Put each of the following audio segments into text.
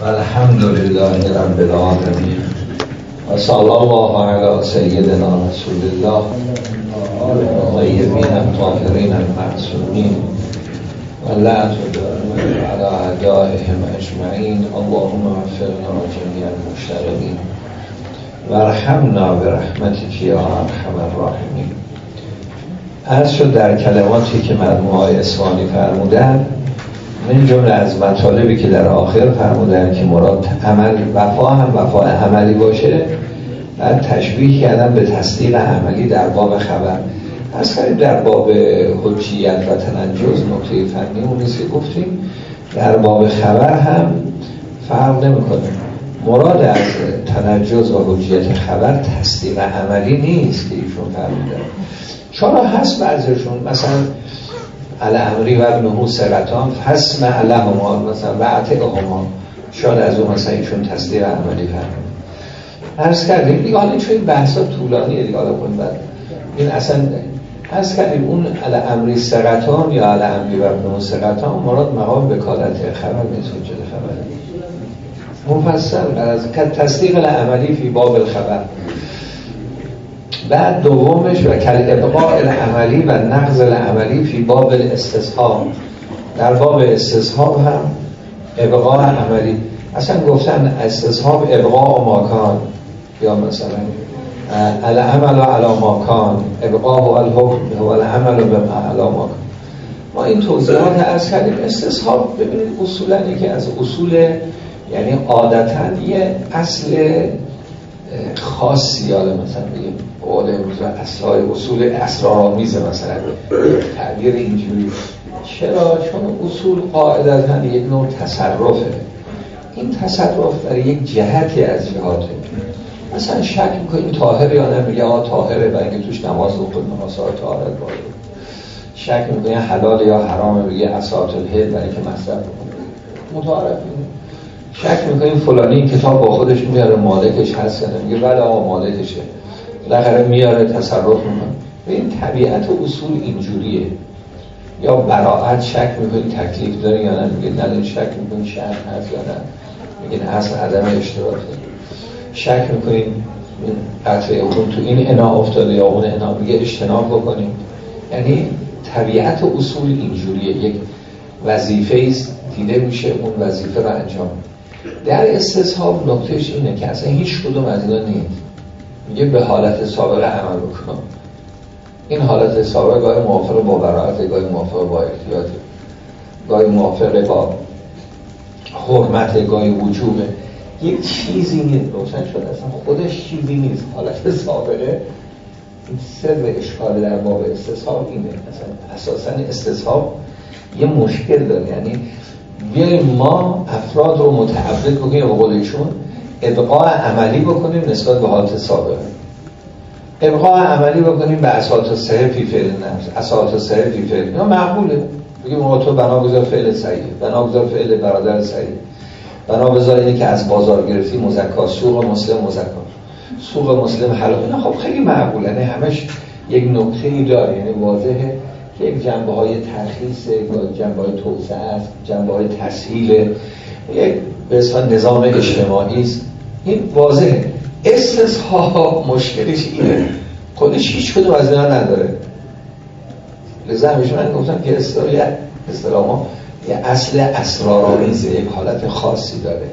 الحمد لله رب العالمین و صلی الله علی سیدنا رسول الله الطیبین الطاهرین المعصومین و لعنة الله علی اعدائهم اجمعین. اللهم اغفرنا جمیع المشتغلین و ارحمنا برحمتک یا ارحم الراحمین. عرض شد در کلماتی که مرحوم آقای اصفهانی فرمودن، من جمله از مطالبی که در آخر فرمودن که مراد عمل وفا هم وفا عملی باشه، بعد تشبیه کردن به تصدیق عملی در باب خبر. از کنیم در باب حجیت و تنجز نکته فنی اون نیست که گفتیم، در باب خبر هم فرق نمی‌کنه. مراد از تنجز و حجیت خبر تصدیق عملی نیست که ایشون فرمودن. چرا هست بعضیشون مثلا الامری و ابنه ثقتان فاسمع لهما مثلا و اطعهما، شاید از اون مثلا ایشون تصدیق عملی فرمود. عرض کردیم دیگه، حالا چون این بحثا طولانیه دیگه، حالا کنیم بعد این اصلا عرض کردیم اون الامری ثقتان یا الامری و ابنه ثقتان مراد مقام وکالت خبر نیست، حجت خبر مفصل از تصدیق العملی فی باب الخبر. بعد دومش و کل ابقاء العملی و نقض العملی فی باب الاستصحاب، در باب استصحاب هم ابقاء عملی. اصلا گفتن استصحاب ابقاء ماکان، یا مثلا العمل علی ماکان ابقاء الحکم و العمل علی ماکان. ما این توضیحات عرض کردیم. استصحاب ببینید اصولا یکی از اصول، یعنی عادتا یه اصل خاصی، یا مثلا بگیم قول اصول اسرارآمیز مثلا تعبیر اینجوری. چرا؟ چون اصول قاعدتا یک نوع تصرفه. این تصرف برای یک جهتی از جهاته. مثلا شک میکنیم طاهره یا نه، میگه طاهره برای اینکه توش نماز بخونیم، نمازهای طاهرت باشه. شک میکنیم حلال یا حرامه، میگه اسات الهل برای اینکه مصرف بکنیم متعارف. شک میکنیم فلانی کتاب با خودش میاره مالکش هست یا نه، میگه بله آقا مالکشه، بالاخره میاره تصرف میکنه. این طبیعت اصول اینجوریه. یا براءت شک میکنیم تکلیف داره یا نه، میگه نه. شک میکنیم شرط هست یا نه، میگه اصل عدم اشتراکه. شک میکنیم قطعه اون تو این انا افتاده یا اون انا، میگه اجتناب بکنیم. یعنی طبیعت اصول اینجوریه، یک وظیفه است دیده میشه، اون وظیفه رو انجام. در استصحاب نکتهش اینه که اصلا هیچ کدوم از اینا نیست. میگه به حالت سابقه عمل بکنم. این حالت سابقه گاهی موافق با براءت، گاهی موافق با احتیاط، گاهی موافق با حرمت، گاهی وجوبه. یک چیزی نیست، روشن شد اصلا خودش چیزی نیست. حالت سابقه این سر اشکال در باب استصحاب اینه. مثلا اساسا استصحاب یه مشکل داره. یعنی بیاییم ما افراد رو متعبد بکنیم، به قول ایشون ابقاء عملی بکنیم نسبت به حالت سابقه. ابقاء عملی بکنیم به اساس صحیح فی فعل نفس، اساس صحیح فی فعل. اینا معقوله. بگیم آقا تو بناگذار فعل صحیح، بناگذار فعل برادر صحیح، بنابذار اینه که از بازار گرفتی مزکا، سوق مسلم مزکا، سوق مسلم حلال. اینا خب خیلی معقوله. یعنی همش یک نکته‌ای داره، یعنی واضحه که یک جنبه‌های ترخیص، جنبه‌های توسعه است، جنبه‌های تسهیل، یک به اصطلاح نظام اجتماعی است. این واضحه. استصحاب مشکلش اینه، خودش هیچ کدوم از اینا نداره. لذا همیشه من گفتم که اصطلاح یه اصل اسرارآمیزه، یک حالت خاصی داره.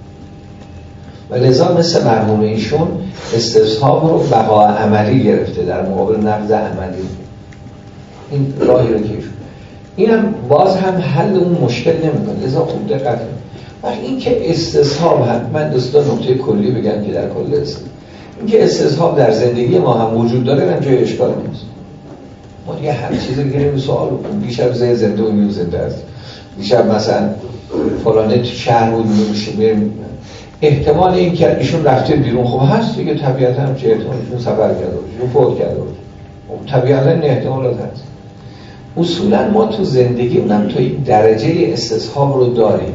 و لذا مثل مرحوم ایشون استصحاب رو بقا عملی گرفته در مقابل نقض عملی. این راهی رو که اینم باز هم حل اون مشکل نمیکنه. لذا خوب دقت کنید. وقتی این که استصحاب هم، من دوستا نکته کلی بگم که در کل است، این که استصحاب در زندگی ما هم وجود داره، هم جای اشکال نیست. ما دیگه هر چیزی گیریم سوال بکنیم. دیشب زنده و میون زنده است، دیشب مثلا فلانه تو شهر بود میریم، احتمال این که ایشون رفته بیرون خوب هست دیگه، طبیعتا هم چه احتمال ایشون سفر کرده باشه، ایشون فوت کرده باشه، طبیعتا این احتمالات هست. اصولا ما تو زندگی اونم تو این درجه استصحاب رو داریم.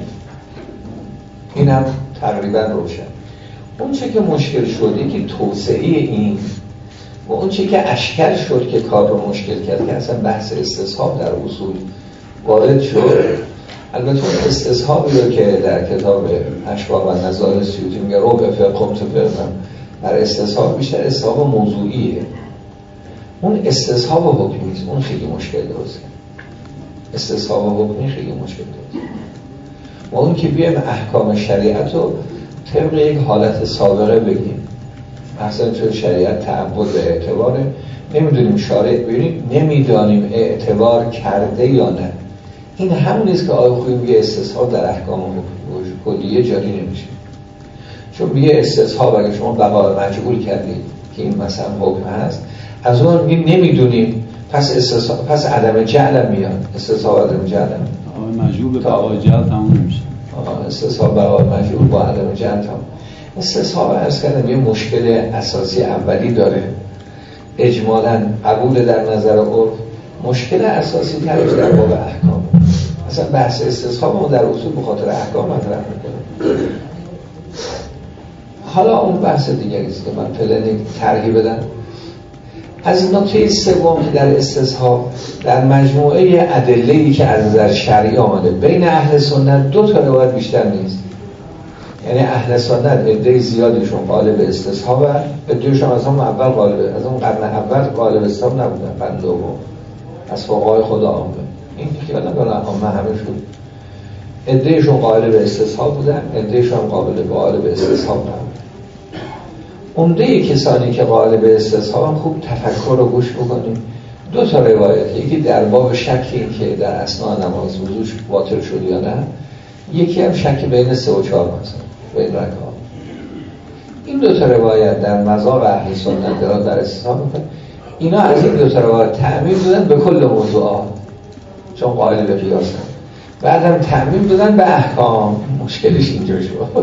اینم تقریبا روشن. اون چه که مشکل شده که توسعه این و اون چه که اشکال شد که کار رو مشکل کرد که اصلا بحث استصحاب در اصول وارد شد، البته استصحابی رو که در کتاب اشباح و نظائر سیوطی میگه ربع فقه در استصحاب بیشتر استصحاب موضوعیه، اون استصحاب حکمی است، اون خیلی مشکل داره. استصحاب حکمی خیلی مشکل داره. ما اون که بیایم احکام شریعت رو طبق یک حالت سابقه بگیم، اصلا تو شریعت تعبد و اعتباره، نمیدونیم شارع، ببینید نمیدانیم اعتبار کرده یا نه. این همون نیست که آقای خویی میگه استصحاب در احکام کلیه جاری نمیشه. چون میگه استصحاب اگه شما بقا مجعول کردید که این مثلا حکم هست، از اون میگه نمیدونیم، پس عدم جعل میاد. استصحاب عدم جعل مجعول به بقا جعل تموم نمیشه. استصحاب بقا مجعول با عدم جعل تموم. استصحاب عرض کردم یه مشکل اساسی اولی داره، اجمالاً قبول در نظر عرف. مشکل اساسی ترش در باب احکام. اصلا بحث استصحاب ما در اصول به خاطر احکام مطرح میکنه. حالا اون بحث دیگری است که من فعلا ترغیب بدم. از نکته سوم که در استصحاب در مجموعه ادله‌ای که از نظر شرعی آمده بین اهل سنت دو تا روایت بیشتر نیست. یعنی اهل سنت عده زیادیشون قائل به استصحاب، عده‌شون از هم اول قائل، از اون قرن اول قائل به استصحاب نبودن، قرن دوم از فقهای خدا عامه. این خیال نداره عامه همه شد. عده‌شون قائل به استصحاب بودن، عده‌شون قائل به استصحاب نبودن. عمده کسانی که قائل به استصحاب هم خوب تفکر رو گوش بکنیم. دو تا روایت، یکی در باب شک این که در اثناء نماز وضوش باطل شد یا نه، یکی هم شک بین 3 و 4 مثلا بین رکعات. این دو تا روایت در مذهب اهل سنت در استصحاب میکنه. اینا از این دو تا روایت تعمیم دادن به کل موضوعات، چون قائل به قیاس هم. بعدم تعمیم دادن به احکام. مشکلش اینجا شد.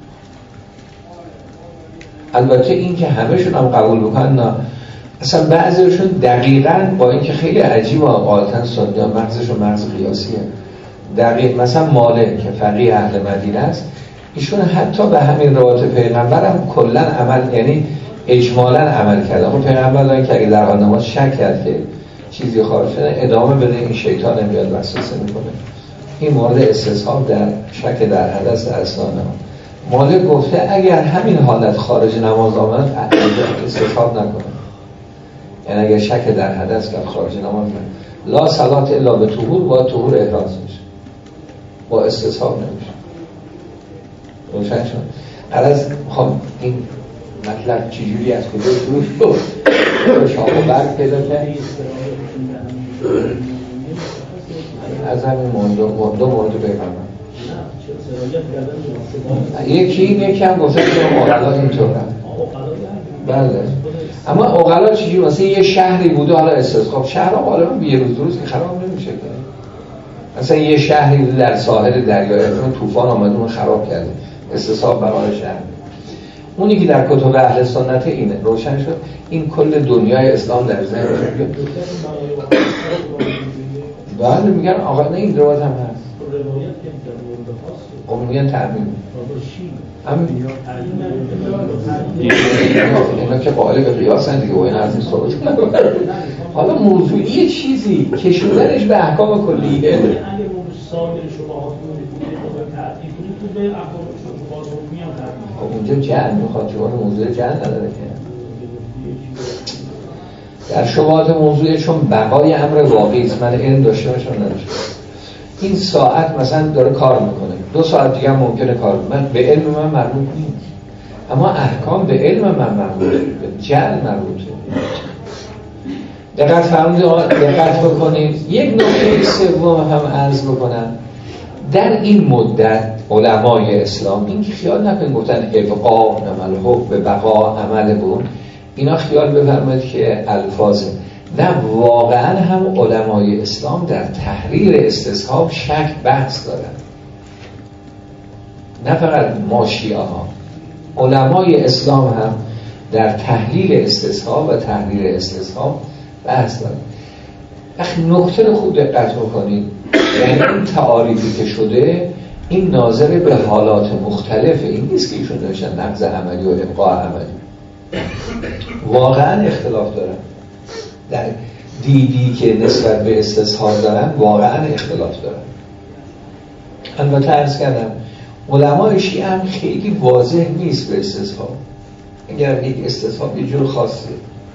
البته این که همه‌شون هم قبول بکنن نه. اصلا بعضیشون دقیقاً با اینکه خیلی عجیب و غالطاً سنی ها مغزشون مغز قیاسیه. دقیق مثلا مالک که فقیه اهل مدینه است، ایشون حتی به همین روایت پیغمبر هم کلاً عمل، یعنی اجمالاً عمل کرد. اما پیغمبر داره که اگه در حال نماز شک کرد که چیزی خارج شده ادامه بده، این شیطان نمیاد وسوسه میکنه. این مورد استصحاب در شک در حدث در اثناء نماز. مالک گفته اگر همین حالت خارج نماز آمد استصحاب نکنه، یعنی اگر شک در حدث کرد خارج نماز نه، لا صلات الا به طهور، با طهور احراز میشه، با استصحاب نمیشه. روشن شد؟ غرض میخوام این مطلب چجوری از کجا شروع شد شما برگ پیدا کرد از همین دو مورد پیغمبر. یکی هم گفته که اقلا اینطور هم. بله. اما اقلا چیزی مثلا یه شهری بوده حالا استصحاب، شهر غالبا یه روز که خراب نمیشه که. مثلا یه شهری در ساحل دریای اطلس طوفان آمد اون خراب کرده، استصحاب برای شهر. اونی که در کتب اهل سنت اینه روشن شد. این کل دنیای اسلام در ذهن شد. بعد میگن آقا نه این روایت هم هست. میگن تعمیم اینا که قائل به قیاس هست دیگه و اینا از این صحبت. حالا موضوعی چیزی کشوندنش به احکام کلیه. اگه سایر شبهات رو تعطیل کنید تو به احکام شبهات میام تعطیل. اونجا جعل میخواد، چون موضوع جعل نداره که در شبهات موضوعی، چون بقای امر واقعی است، من علم داشته باشم نداشته. این ساعت مثلا داره کار میکنه، 2 ساعت دیگه هم ممکنه کار کنه، به علم من مربوط نیست. اما احکام به علم من مربوطه، به جعل مربوطه. دقت بکنید. یک نکته سوم هم عرض بکنم. در این مدت علمای اسلام این که خیال نکنید گفتن ابقا عمل حق به بقا عمل بود، اینا خیال بفرمایید که الفاظه. نه، واقعا هم علمای اسلام در تحریر استصحاب شک بحث دارن. نه فقط ما شیعه ها، علمای اسلام هم در تحلیل استصحاب و تحریر استصحاب بحث دارن. وقتی نکته رو خوب دقت بکنید، یعنی این تعاریفی که شده این ناظر به حالات مختلفه. این نیست که ایشون داشتن نقض عملی و ابقاء عملی. واقعا اختلاف دارن در دیدی که نسبت به استصحاب دارن، واقعا اختلاف دارن. البته عرض کردم علمای شیعه هم خیلی واضح نیست به استصحاب. اگر یک استصحاب یه جور خاصه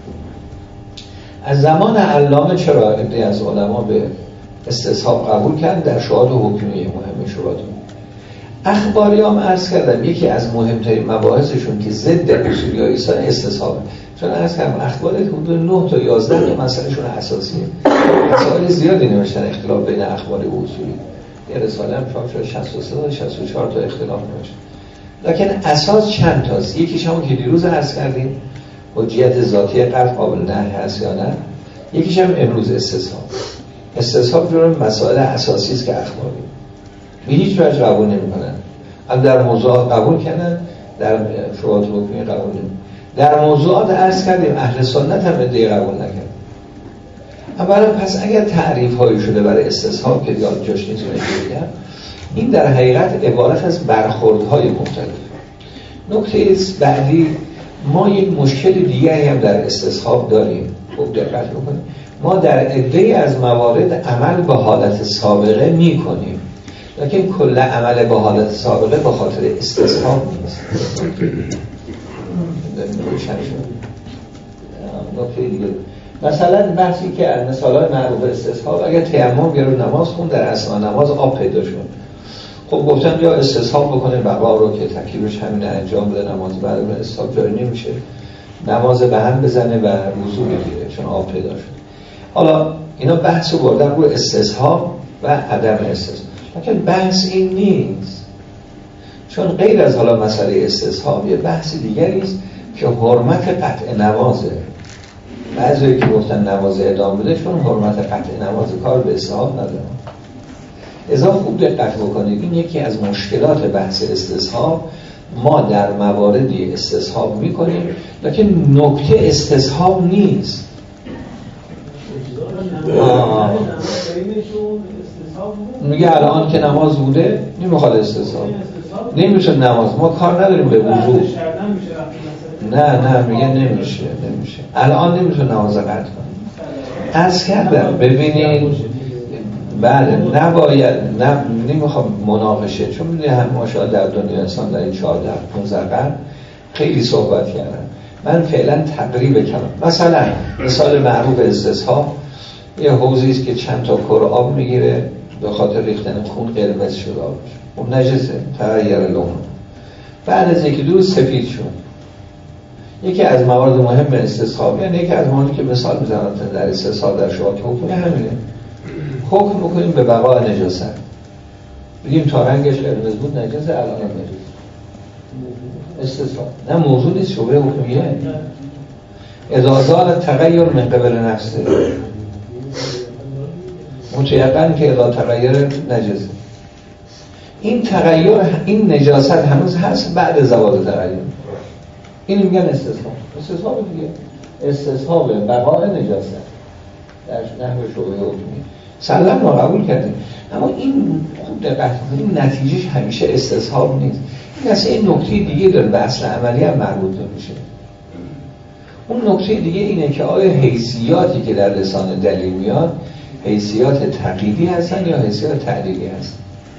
از زمان علامه چرا عده‌ای از علما به استصحاب قبول کرد در شواهد حکمیه مهم شواهد. اخباری هم عرض کردم یکی از مهمترین مباحثشون که ضد اصولیای ایسان استصحابه، چون عرض کردم اخبار حدود 9 تا 11 تا مسئلهشون اساسیه. مسائل زیادی نوشتن اختلاف بین اخبار و اصولی، یه رساله هم چاپ شده 63 تا 64 تا اختلاف نوشتن، لکن اساس چند تاست. یکیش همون که دیروز عرض کردیم حجیت ذاتی قطع قابل نهی هست یا نه، یکیش هم امروز استصحاب جور مسائل اساسی است که اخباری به هیچ وجه قبول نمی‌کنن. هم در موضوعات قبول کردن، در شواهد حکمی قبول نمی‌کنن. در موضوعات عرض کردیم اهل سنت هم ادعای قبول نکرد. اولا پس اگر تعریف هایی شده برای استصحاب که یاد جاش نیست بگم، این در حقیقت عبارت از برخوردهای مختلف. نکته بعدی، ما یک مشکل دیگری هم در استصحاب داریم. خوب دقت بکنید، ما در عده‌ای از موارد عمل به حالت سابقه می‌کنیم، لیکن کل عمل به حالت سابقه به خاطر استصحاب نیست. نکته دیگه مثلا بحثی که از مثال‌های معروف استصحاب، اگر تیمم یا نماز خون در اثناء نماز آب پیدا شد، خب گفتن یا استصحاب بکنه بقا رو که تکلیفش همین انجام بده، نماز بعد از استصحاب جاری نمیشه، نماز به هم بزنه و وضو بگیره چون آب پیدا شد. حالا اینا بحث رو بردن رو استصحاب و عدم استصحاب، لیکن بحث این نیست، چون غیر از حالا مسئله استصحاب یه بحث دیگری است که حرمت قطع نمازه. بعضی که گفتن نماز ادامه بده چون حرمت قطع نماز کار به استصحاب نداره. ازا خوب دقت بکنید، این یکی از مشکلات بحث استصحاب. ما در مواردی استصحاب میکنیم لیکن نکته استصحاب نیست. میگه الان که نماز بوده نمیخواد استصحاب، نمیشه نماز، ما کار نداریم به وضو. نه میگه نمیشه الان نمیشه نماز قطع کنیم. عرض کردم ببینید بله نباید، نمیخوام مناقشه، چون میدونی هم ماشاءالله در دنیا انسان در این 14-15 قرن خیلی صحبت کردن. من فعلا تقریب کردم. مثلا مثال معروف استصحاب یه حوضی است که چند تا کره آب میگیره، به خاطر ریختن خون قرمز شده آبش، اون نجسه، تغییر لون، بعد از یکی دو روز سفید شد. یکی از موارد مهم استصحاب، یعنی یکی از مواردی که مثال میزنم در استصحاب در شواهد حکمی همینه، حکم بکنیم به بقای نجاست، بگیم تا رنگش قرمز بود نجاسه، الان هم نجاسه. استصحاب نه موضوع نیست، شبهه حکمیه. اذا زال تغییر من قبل نفسه، متیقن که اذا تغییر نجاسه. این تغییر، این نجاست هنوز هست بعد زوال تغییر، این میگن استصحاب دیگه، استصحاب بقای نجاست در نحو شبهه حکمی. سلام ما قبول کردیم، اما این خوب دقت کنید نتیجهش همیشه استصحاب نیست. این اصلا این نکته دیگه داره، به اصل عملی هم مربوط نمیشه. اون نکته دیگه اینه که آیا حیثیاتی که در لسان دلیل میاد حیثیات تقییدی هستن یا حیثیات تعلیلی هستن؟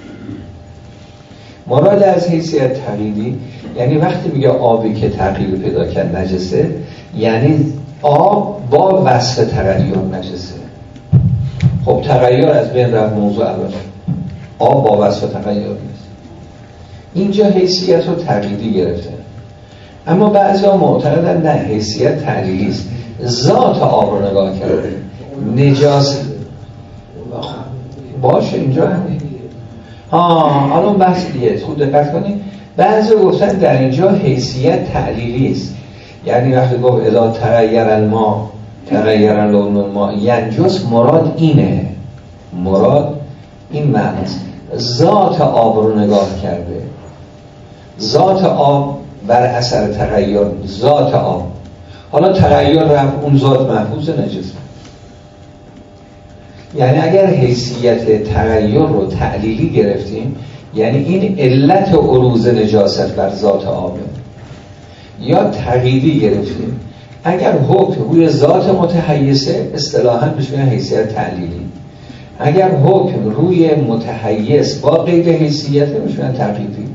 مراد از حیثیت تقییدی یعنی وقتی میگه آبی که تغییر پیدا کرد نجسه، یعنی آب با وصف تغییر نجسه. خب تغییر از بین رفت، موضوع اول آب با وصف تغییر نیست. اینجا حیثیت رو تقییدی گرفته، اما بعضی‌ها معتقدن نه، حیثیت تعلیلی است، ذات آب رو نگاه کرده، نجاست باشه اینجا همین. حالا اون بحث دیگه خود دقت کنید. بعضی گفتن در اینجا حیثیت تعلیلی است، یعنی وقتی گفت اذا تغییر الماء تغییر لون الماء ینجس، مراد اینه، مراد این معناست، ذات آب رو نگاه کرده، ذات آب بر اثر تغییر، ذات آب. حالا تغییر رفت، اون ذات محفوظ نجس. یعنی اگر حیثیت تغییر رو تعلیلی گرفتیم، یعنی این علت عروض نجاست بر ذات آبه، یا تقییدی گرفتیم، اگر حکم روی ذات متحیزه اصطلاحاً بهش میگن حیثیت تعلیلی. اگر حکم روی متحیز با قید حیثیت میشونن تقییدی.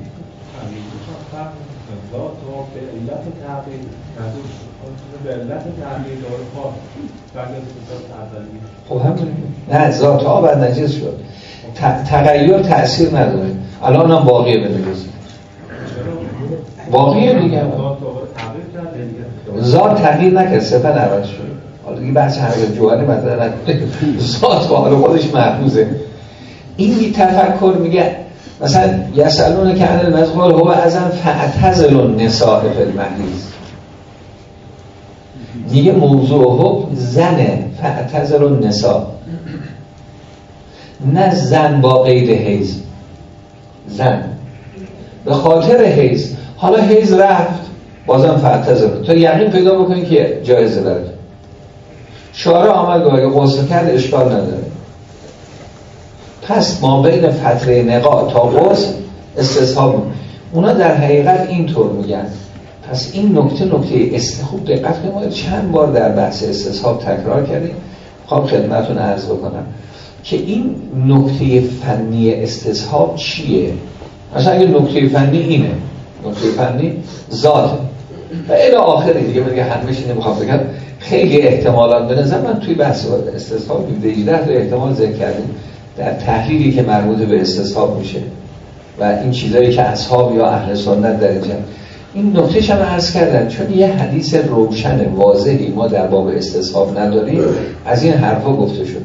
خب همونه. نه ذات ها بر نجس شد، تغییر تأثیر نداره. الان هم باقیه بنویسید، باقیه دیگه. ذات تغییر نکرد، صفت عوض شد. حالا دیگه بحث حرکت جوهری مطرح نکنه، ذات با حال خودش محفوظه. این تفکر میگه مثلا یسالون که عن المزغول هو اذن فاعتزلوا النساء فی المحیض. دیگه موضوع حکم زنه، فاعتزلوا النساء، نه زن با قید حیض. زن به خاطر حیض، حالا حیض رفت بازم فاعتزلوا، تو یقین پیدا بکنی که جایزه داره. شارع آمد گاهی غسل کرد اشکال نداره، پس ما بین فتره نقاء تا غسل استصحاب. اونا در حقیقت اینطور میگن. پس این نکته خوب دقت کنید، ما چند بار در بحث استصحاب تکرار کردیم. خب خدمتتون عرض بکنم که این نکته فنی استصحاب چیه. مثلا اگه نکته فنی اینه، نکته فنی ذات و الی آخره دیگه، میگه همه‌اش نمیخوام بگم. خیلی احتمالات به نظر من توی بحث استصحاب 18 تا احتمال ذکر کردیم در تحلیلی که مربوط به استصحاب میشه و این چیزایی که اصحاب یا اهل سنت در اینجا این نکتهش هم عرض کردن، چون یه حدیث روشن واضحی ما در باب استصحاب نداریم. از این حرفا گفته شده.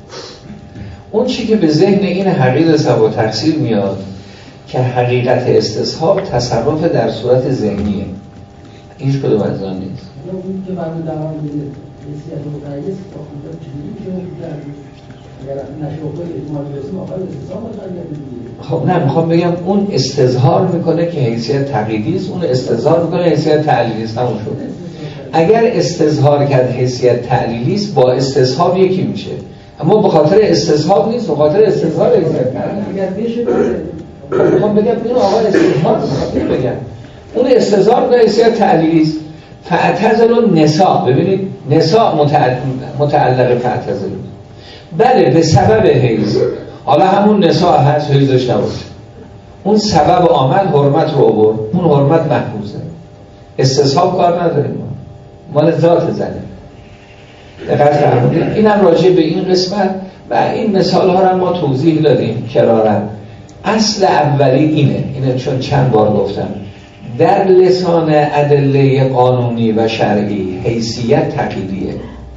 اون چی که به ذهن این حقیقت سبا تقصیر میاد که حقیقت استصحاب تصرف در صورت ذهنیه، هیچ کدوم از آن نیست. اون که بعد در آن حیثیت متعیز با خودت چجوری میشه اگر نشوقه احتمال برسیم آخر استصحاب باید. خب نه، میخوام بگم اون استظهار میکنه که حیثیت تقییدی است، اون استظهار میکنه حیثیت تعلیلی است. تموم شد. اگر استظهار کرد حیثیت تعلیلی است با استصحاب یکی میشه، اما به خاطر استصحاب نیست، به خاطر استظهار حیثیت تعلیلی. اگر بشه میخوام بگم این آقا استظهار بگم اون استظهار به حیثیت تعلیلی است. فاعتزلوا النساء، ببینید نساء متعلق فاعتزلوا، بله به سبب حیض. حالا همون نساء هست حیضش نباشه، اون سبب آمد حرمت رو آورد، اون حرمت محفوظه، استصحاب کار نداریم، مال ذات زنه. دقت فرمودید. این هم راجع به این قسمت و این مثال ها رو ما توضیح دادیم کرارا. اصل اولی اینه چون چند بار گفتم در لسان ادله قانونی و شرعی حیثیت تقییدیه،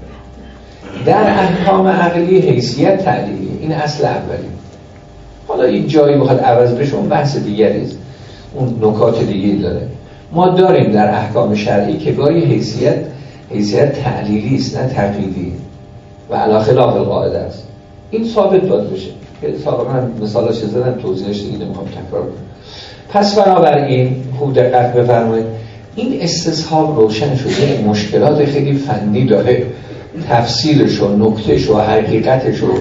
در احکام عقلی حیثیت تعلیلیه. این اصل اولی. حالا این جایی بخواد عوض بشه اون بحث دیگری است، اون نکات دیگری داره. ما داریم در احکام شرعی که گاهی حیثیت تعلیلی است نه تقییدی و علی خلاف القاعده است. این ثابت باید بشه که سابقا مثالاش زدم، توضیحش دیگه نمیخوام تکرار کنم. پس بنابراین خوب دقت بفرمایید، این استصحاب روشن شده، مشکلات خیلی فنی داره، تفسیرش و نکتهش و حقیقتش و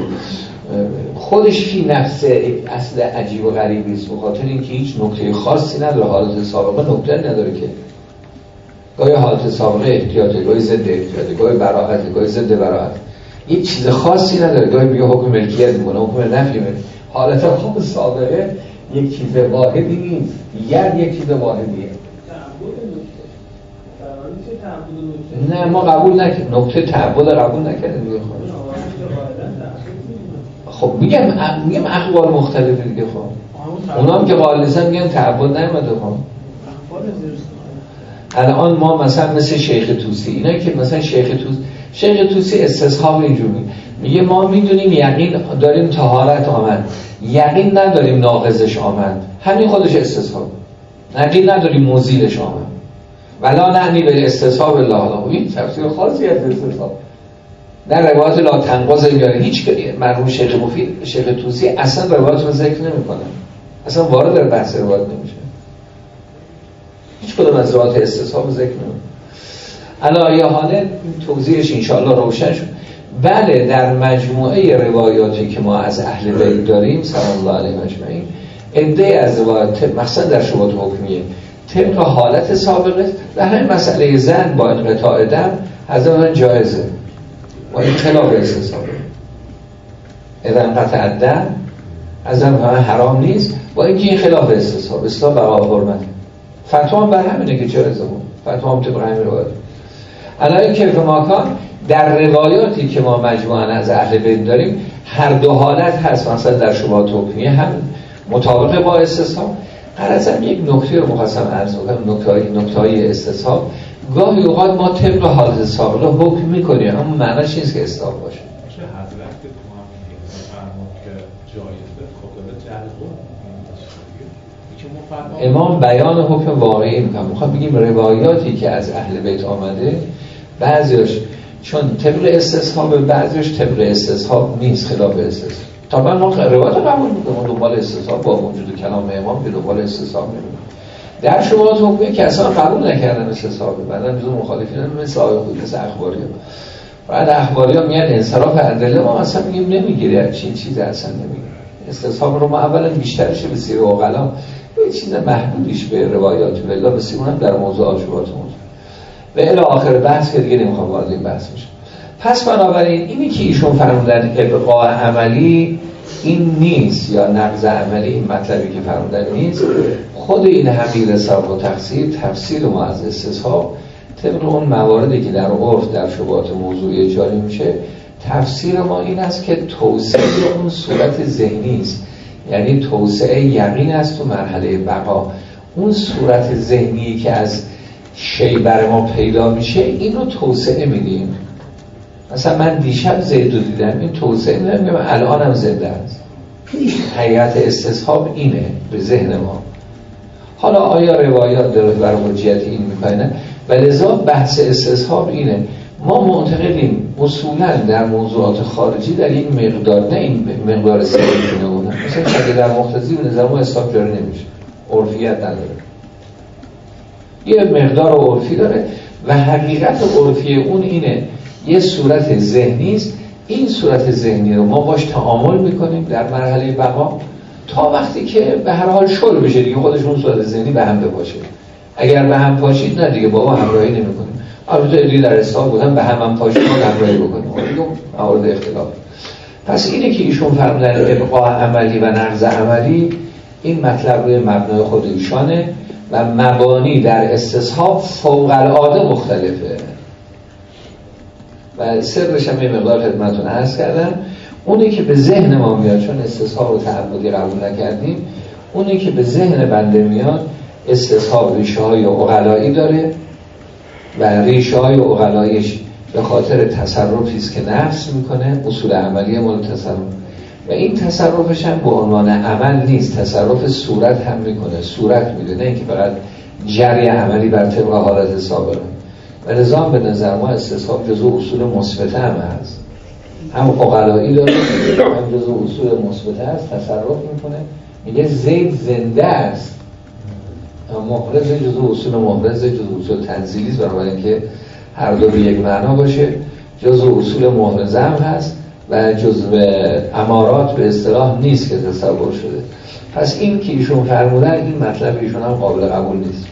خودش فی نفسه اصل عجیب و غریبی است، به خاطر اینکه هیچ نکته خاصی نداره. حالت سابقه نکته نداره که گاهی حالت سابقه احتیاطه، گاهی ضد احتیاطه، گاهی براءته، گاهی ضد براءت، هیچ چیز خاصی نداره. گاهی میگه حکم ملکیت میکنه، حکم نفی میکنه. حالت خود سابقه یک چیز واحدی نیست، یک چیز واحدیه. نه ما قبول نکردیم، نکته تعبد قبول نکردیم دیگه. خب میگم اقوال مختلفه دیگه. خب اونا هم که قائلن میگن تعبد نیومده. خب الان ما مثلا مثل شیخ طوسی، اینایی که مثلا شیخ طوسی استصحاب اینجوری میگه ما میدونیم یقین داریم طهارت آمد، یقین نداریم ناقضش آمد، همین خودش استصحاب. یقین نداریم مزیلش آمد، ولا نعنی به استصحاب الله تعالی. این تفسیر خاصی از استصحاب در روایت لا تنقض میاره. هیچ مرحوم شیخ طوسی اصلا روایت رو ذکر نمیکنه، اصلا وارد در بحث روایت نمیشه، هیچ کدوم از روایت استصحاب ذکر نمیکنه. علایه‌حال توضیحش انشاءالله روشن شد. بله در مجموعه روایاتی که ما از اهل بیت داریم سلام الله علیهم اجمعین، عده از روایات مثلا در شبهات حکمیه طبق حالت سابقه و همین مسئله زن با انقطاع دم حضرت جایزه و این خلاف استصحابه. اذن قطع الدم از همه حرام نیست، با اینکه این خلاف استصحاب، استصحاب بقا حرمت. فتوا هم بر همینه که چرا ازمون فتوا هم طبق همین روایت. الان کیف ماکان در روایاتی که ما مجموعاً از اهل بیت داریم هر دو حالت هست. مثلا در شبهات حکمیه هم مطابق با استصحاب. غرضم یک نکته رو مخواستم عرض کنم، نکته‌های استصحاب گاهی اوقات ما طبق حالت سابقه حکم میکنیم اما معنیش نیست که استصحاب باشه. حضرت امام بیان حکم واقعی میکنه. میخوام بگیم روایاتی که از اهل بیت آمده بعضیش چون طبق استصحاب، بعضیش طبق استصحاب نیست، خلاف استصحاب. طبعا ما روایات قبول میکنیم، دنبال استصحاب با وجود کلام امام به دنبال استصحاب میکنیم. در شبهات حکمیه که اصلا قبول نکردن استصحاب، بعدن جزو مخالفین مثل آقای خویی، مثل اخباری ها. بعد اخباری ها میگن انصراف ادله، ما اصلا میگیم نمیگیره، چین چیز اصلا نمیگیره. استصحاب رو ما اولا بیشترش به سیر عقلا یه چیز محدودیش به روایات ولا بسیمونم در موضوعات شبهات موضوع و الی آخر بحث که دیگه نمیخوام وارد این بحث بشم. پس بنابراین اینی که ایشون فرمودن ابقاء عملی این نیست یا نقض عملی، این مطلبی که فرمودن نیست. خود این حقیق حساب و تفسیر ما از استصحاب طبق اون مواردی که در عرف در شبهات موضوعی جاری میشه، تفسیر ما این است که توسعه اون صورت ذهنی است، یعنی توسعه یقین است تو مرحله بقا. اون صورت ذهنی که از شی بر ما پیدا میشه اینو توسعه میدیم. مثلا من دیشب زید رو دیدم، این توسعه میدم، الانم زنده است. حقیقت استصحاب اینه به ذهن ما. حالا آیا روایات داره بر حجیت این میکنه؟ ولذا بحث استصحاب اینه. ما معتقدیم اصولا در موضوعات خارجی در این مقدار، نه این مقدار سریعی که نگونم، مثلا شکل در مختزی به نظر ما استصحاب جاری نمیشه، عرفیت نداره، یه مقدار عرفی داره و حقیقت عرفی اون اینه یه صورت ذهنی است. این صورت ذهنی رو ما باش تعامل میکنیم در مرحله بقا تا وقتی که به هر حال شل بشه دیگه، خودشون صورت ذهنی به هم بپاشه. اگر به هم پاشید نه دیگه بابا همراهی نمی‌کنیم. البته دیگه در اسلام بودن به هم پاشید ما همراهی بکنیم، اون موارد اختلاف. پس اینه که ایشون فرمودن ابقاء عملی و نقض عملی، این مطلب روی مبنای خود ایشانه و مبانی در استصحاب فوق العاده مختلفه و سرش هم یه مقدار خدمتتون عرض کردم. اونی که به ذهن ما میاد، چون استصحاب رو تعبدی قبول نکردیم، اونی که به ذهن بنده میاد استصحاب ریشه های عقلایی داره و ریشه های عقلاییش به خاطر تصرفی است که نفس میکنه، اصول عملی مال تصرف، و این تصرفش هم به عنوان عمل نیست، تصرف صورت هم میکنه، صورت میده، نه اینکه فقط جری عملی بر طبق حالت سابقه. و لذا به نظر ما استصحاب جزو اصول مثبته هم هست، هم عقلایی داره هم جزو اصول مثبته هست. تصرف میکنه، میگه زید زنده است، محرز جزو اصول محرز، جزو اصول تنزیلی است، برای اینکه هر دو به یک معنا باشه. جزو اصول محرزه هم هست و جزو امارات به اصطلاح نیست که تصور شده. پس این که ایشون فرمودن این مطلب ایشون هم قابل قبول نیست.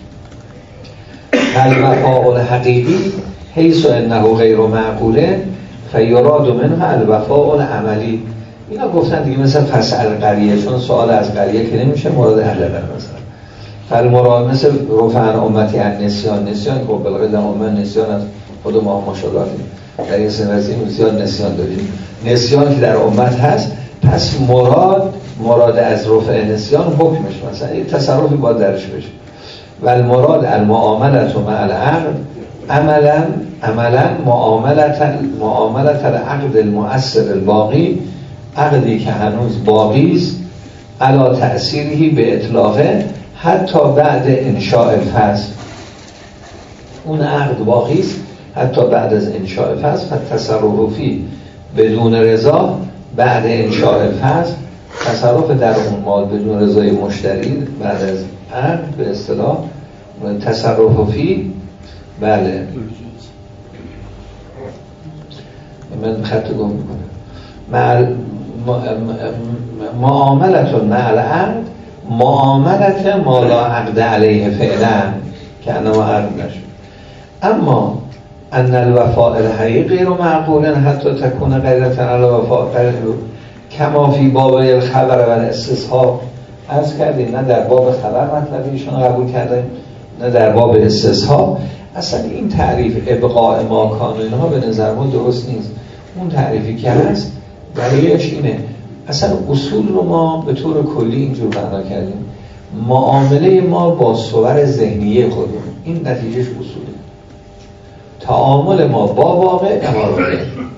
الوفاء الحقیقی حیث انه غیر معقوله فیراد منه الوفاء العملی. اینا گفتن دیگه مثل فسأل قریه، چون سوال از قریه که نمیشه مورد اهل علم مثلا. فالمراد مثل رفعن امتی عن نسیان، نسیان که بلغه امت نسیان از خود ما ماشاءالله در این سنوزی بسیار نسیان داریم، نسیان که در امت هست. پس مراد از رفع نسیان حکمش مثلا یه تصرفی باید درش بشه. و المراد المعاملت مع العقد عملا معاملت العقد المؤثر الباقی، عقدی که هنوز باقی است، علی تأثیری به اطلاقه حتی بعد انشاء الفصل. اون عقد باقی است حتی بعد از انشاء فصل. تصرفی بدون رضا بعد انشاء الفصل، تصرف در اون مال بدون رضای مشتری بعد از عقد به اصطلاح تصرفی. بله من خط گم میکنم. معاملتون مع العقد معاملت ما لا عقد علیه فعلا که انما عقد نشد. اما ان الوفاء الحقیقی غیر معقولا حتی تکون غیرتن علی وفاء غیر کما فی باب الخبر و الاستصحاب. عرض کردیم نه در باب خبر مطلب ایشون قبول کردیم نه در باب استصحاب. اصلا این تعریف ابقاء ما کان اینها به نظر ما درست نیست. اون تعریفی که هست دلیلش اینه اصلا اصول رو ما به طور کلی اینجور بنا کردیم، معامله ما با صور ذهنیه خودمون، این نتیجهش اصوله. تعامل ما با واقع اماره،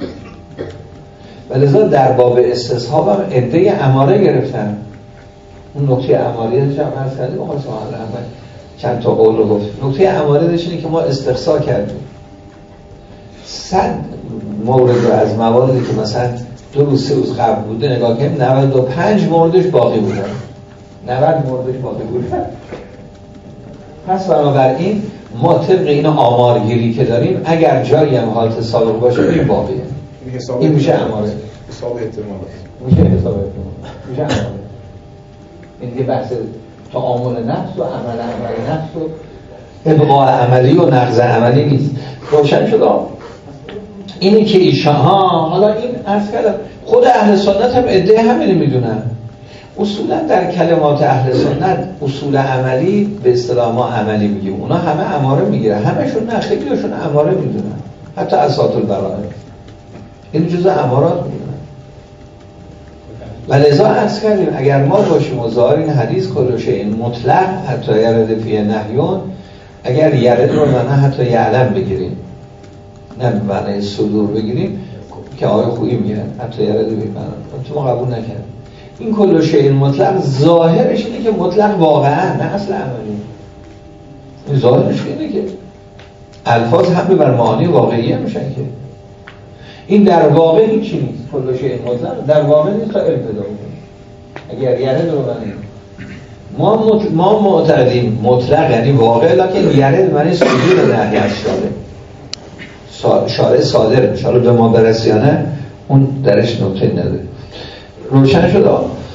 ولذا در باب استصحاب هم عده اماره گرفتن. اون نکته اماریتش هم هست کردیم چند تا قول رو گفت. نکته اماریتش اینه که ما استقصا کردیم 100 مورد رو از مواردی که مثلا 2 روز 3 روز قبل بوده نگاه کنیم 95 موردش باقی بودن، 90 موردش باقی بودن. پس بنابراین ما طبق این آمارگیری که داریم اگر جایی هم حالت سابق باشه این باقیه، این میشه اماره، حساب احتمالات میشه حساب احتمال، میشه اماره. این دیگه بحث تعامل نفس و عمل نفس و ابقاء عملی و نقض عملی نیست. روشن شد اینی که ایشان حالا این عرض کردم خود اهل سنت هم عده همین میدونن. اصولا در کلمات اهل سنت اصول عملی به اصطلاح ما عملی میگیم، اونا همه اماره میگیرن، همشون نه خیلیشون اماره میدونن، حتی اساط البراءه این جزء امارات میدونن. و لذا عرض کردیم اگر ما باشیم و ظاهر این حدیث کل شیء مطلق حتی یرد فی نهیون، اگر یرد رو نه حتی یعلم بگیریم نه به معنی صدور بگیریم که آقای خویی میگن حتی یرد فی معنی تو ما قبول نکردیم. این کل شیء مطلق ظاهرش اینه که مطلق واقعا نه اصل عملی، این ظاهرش اینه که الفاظ هم بر معانی واقعیه میشن که این در واقع هیچی نیست. کل شیء مطلق در واقع نیست تا علم پیدا کنیم. اگر یرد رو معنی ما معتقدیم مطلق یعنی واقع، لکن یرد معنی صدور نهی از شارع صادر میشه. حالا به ما برسیانه اون درش نکته نداره. روشن شد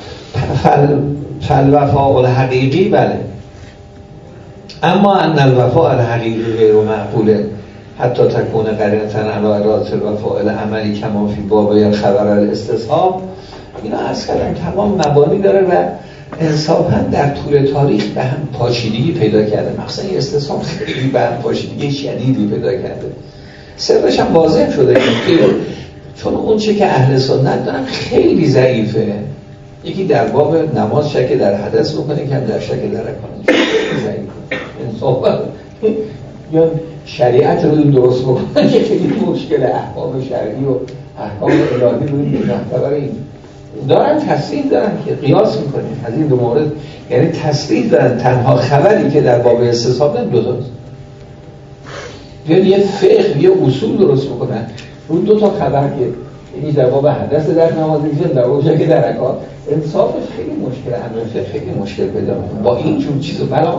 فالوفاء الحقیقی بله، اما ان الوفاء الحقیقی غیر معقوله حتی تکون قرینتن علی اراده الوفاء العملی کما فی باب الخبر الاستصحاب. اینا عرض کردم تمام مبانی داره و انصافا در طول تاریخ به هم پاشیدگی پیدا کرده، مخصوصا این استصحاب خیلی به هم پاشیدگی شدیدی پیدا کرده. سرش هم واضح شده که چون اون چه که اهل سنت دارن خیلی ضعیفه. یکی در باب نماز شک در حدث بکنه که هم در شک در رکانه ضعیفه. انصافا یا شریعت رو درست بکنن که خیلی مشکل احکام شرعی و احکام الهی رو محتوا این دارن تصریح دارن که قیاس میکنیم از این دو مورد، یعنی تصریح دارن تنها خبری که در باب استصحاب دو تاست، یعنی یه فقه یه اصول درست بکنن رو 2 تا خبر که یعنی در باب حدث در نماز میشه در باب شک در رکعات. انصافش خیلی مشکل امر خیلی مشکل پیدا میکنه با این جور چیزو بلا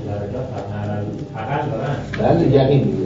بله یقین دیگه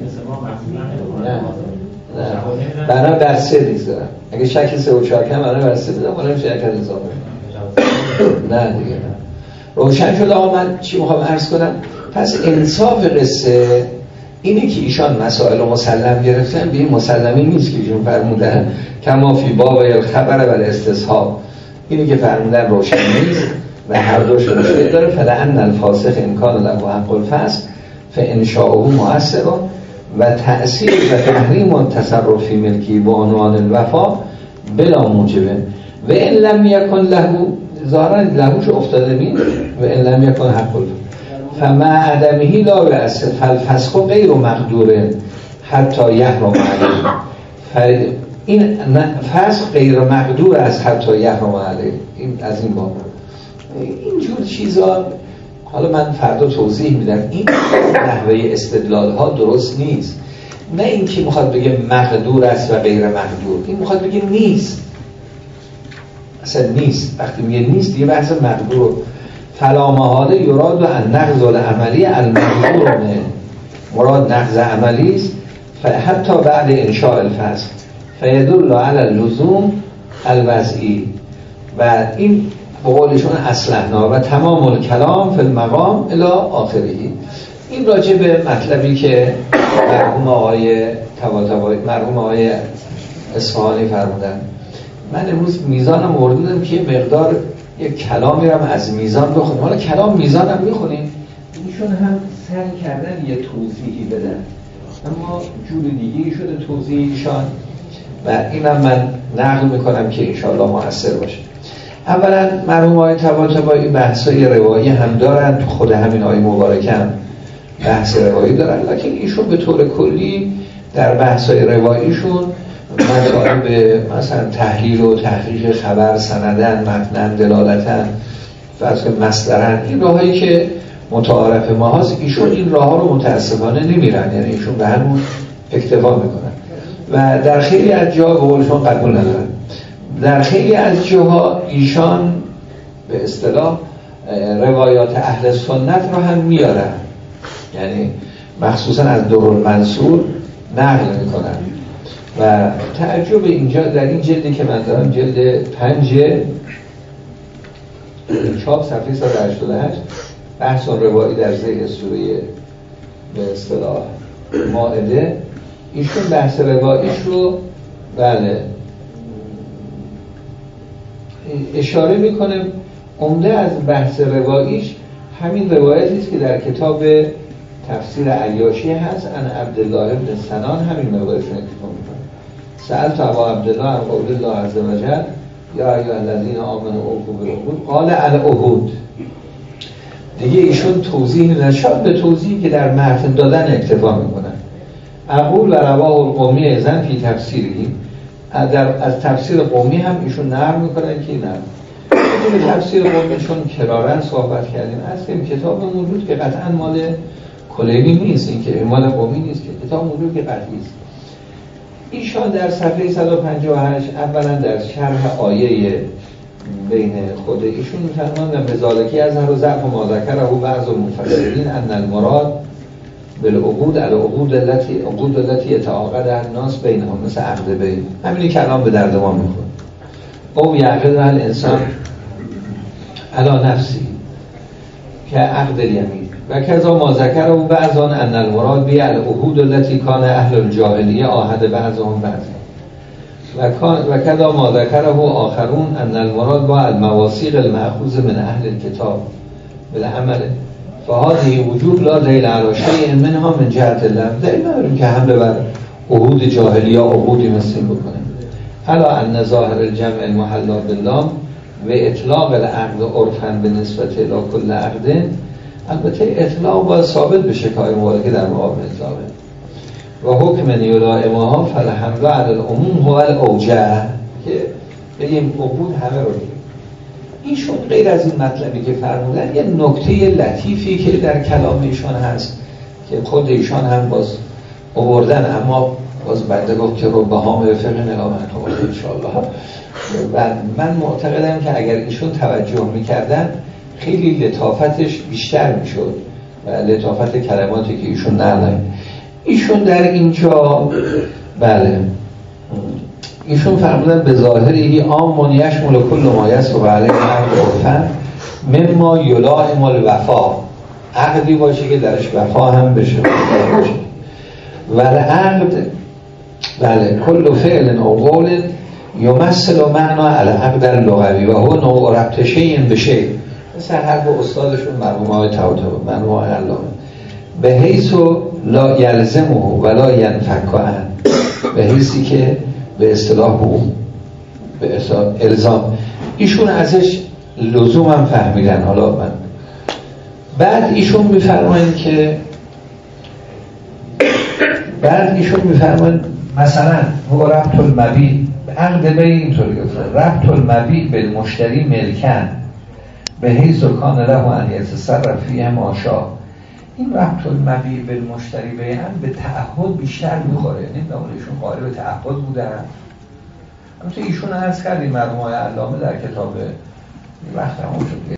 نه بنا بر 3 ریز دارم. اگه شک 3 و 4 کم بنا بر 3 دیدم ولی شک از اضافه نه دیگه نه. روشن شد آقا من چی میخوام عرض کنم؟ پس انصاف قصه اینه که ایشان مسائل مسلم گرفتن، به این مسلمی نیست که ایشون فرمودن کما فی باب الخبر و الاستصحاب، اینه که فرمودن روشن نیست و هر دوش مشکل داره. فلعن الفاسق امکان له حق الفسق فانشاؤه مؤثر و تأثیر و تحریم تصرفی ملکی با عنوان الوفا بلا موجبه و ان لم یکن له ظاهرا لهوش افتاده نیست و ان لم یکن حق الفسق فما عدمهی لا یأثر فالفسق غیر مقدور حتی یحرم علیه. این فسق غیر مقدور از حتی یحرم علیه. این از این باب اینجور چیزا حالا من فردا توضیح میدم. این نحوه استدلال ها درست نیست، نه این که میخواد بگه مقدور است و غیر مقدور، این میخواد بگه نیست، اصلا نیست. وقتی میگه نیست یه بحث مقدور. فلا محاله یراد و نقض العملی المقدور، مراد نقض عملی است حتی بعد انشاء الفسق فیدل علی اللزوم الوضعی و این بقولشون اصلحنا و تمام الکلام فی المقام الی آخری. این راجع به مطلبی که مرحوم آقای طباطبایی مرحوم آقای اصفهانی فرمودن من امروز میزانم آوردم که مقدار یک کلامی رو از میزان بخونیم. حالا کلام میزان هم میخونیم، ایشون هم سعی کردن یه توضیحی بدن، اما جور دیگه شده توضیحشان و اینم من نقل میکنم که انشاءالله مؤثر باشه. اولا مرحوم آقای طباطبایی بحثای روایی هم دارن، تو خود همین آیه مبارکه هم بحث روایی دارن، لکن ایشون به طور کلی در بحثای رواییشون مطالب مثلا تحلیل و تحقیق خبر، سندن، متنن، دلالتن، فرض مصدرن، این راهایی که متعارف ما هست، ایشون این راه ها رو متاسفانه نمیرن، یعنی ایشون به همون اکتفا میکنن و در خیلی از جاها قولشون قبول ندارن. در خیلی از جاها ایشان به اصطلاح روایات اهل سنت رو هم میارن، یعنی مخصوصا از درالمنصور نقل میکنن و تعجب اینجا در این جلدی که من دارم، جلد 5 چاپ صفحه 188، بحث روایی در ذیل سوره به اصطلاح مائده، ایشون بحث رواییش رو بله اشاره میکنه. عمده از بحث رواییش همین روایتی است که در کتاب تفسیر عیاشی هست، ان عبدالله بن سنان، همین روایت رو اکتفا میکنه. سألت ابا عبدالله عن قول الله عز وجل یا ایها الذین آمنوا اوفوا بالعقود قال العهود. دیگه ایشون توضیح نشد، به توضیحی که در متن دادن اکتفا میکنن. اقول و رواه القومی ایضا فی تفسیری، از تفسیر قومی هم ایشون نقل میکنن که نه به تفسیر قومیشون کرارن صحبت کردیم از که کتاب موجود که قطعا مال کلیمی نیست، این که مال قومی نیست، که کتاب موجود که قطعی است. ایشان در صفحه 158 اولا در شرح آیه بین خود ایشون میفرمایند بذالکی از هر ضعف ما ذکره بعض المفسرین ان المراد بالعقود العقود التي يتعاقد الناس بینهم، مثل عقد بین، همین کلام به درد ما میخوره. او یعقد الانسان علی نفسی که عقد الیمین و کذا ما ذکره بعضان ان المراد به العهود التي كان اهل الجاهلیه عاهد بعضهم بعضا و کذا ما ذکره آخرون ان المراد با المواثیق المأخوذ من اهل الكتاب بالعمل فهذه وجوب لا دلیل علی شیء منها من جهت اللفظ. دلیل نداریم که حمله بر عهود جاهلیه عقودی مثل بکنیم. الا ان ظاهر الجمع المحلا باللام و اطلاق العقد عرفا به نسبت الى کل عقد، البته اطلاق باید ثابت بشه که مبارکه در مقابل اطلاقه و حکم یلائمها فالحمل علی العموم هو الاوجه، که بگیم عقود همه رو بگیم. ایشون غیر از این مطلبی که فرمودن یه نکته لطیفی که در کلام ایشان هست که خود ایشان هم باز آوردن، اما باز بنده گفت که رو به هم رفقه نلامن انشاءالله. و من معتقدم که اگر ایشون توجه میکردن خیلی لطافتش بیشتر میشد و لطافت کلماتی که ایشون نرنه. ایشون در اینجا بله ایشون فرمودن به ظاهری عام یشمل کل ما یصب علیه عقد عرفا مما یلائم الوفا، عقدی باشه که درش وفا هم بشه و العقد بله کل فعل او قول یمثل معنا العقد اللغوی و هو نوع ربط شیء به شیء، مثل حرف استادشون مرحوم آقای طباطبایی مرحوم آقای علامه به حیث لا یلزمه ولا ینفک عنه، به حیثی که به اصطلاح به اصطلاح الزام ایشون ازش لزوم هم فهمیدن. حالا من بعد ایشون میفرمایند که مثلا هو ربط المبیع، عقد بی اینطوری گفتن ربط المبیع بالمشتری ملکن به حیث کان له ان یتصرف فیه ما شاء. این ربط المبیع بالمشتری بیان به تعهد بیشتر میخوره، نمیدونم ایشون قائل به تعهد بودن. البته ایشون عرض کردیم مرحوم آقای علامه در کتاب وقت همون شد